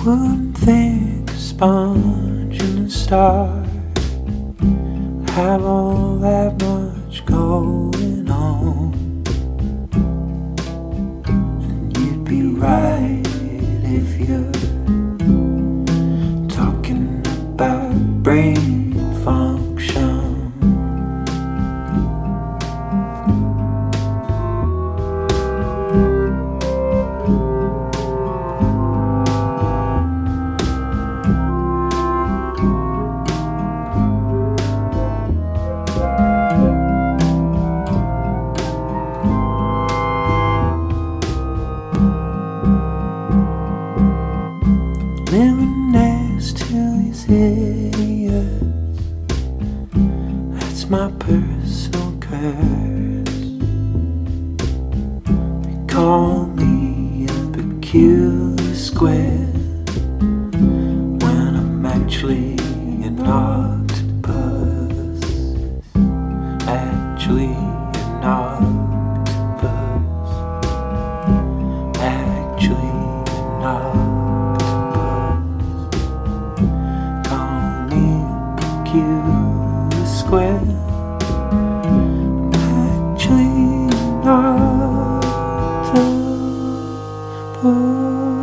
Wouldn't think a sponge in the stars have all that much going on. And you'd be right if you're talking about brain function. Living next to these idiots, that's my personal curse. They call me a peculiar square when I'm actually an octopus. Actually an octopus. Actually an octopus. Peculiar square. Actually not the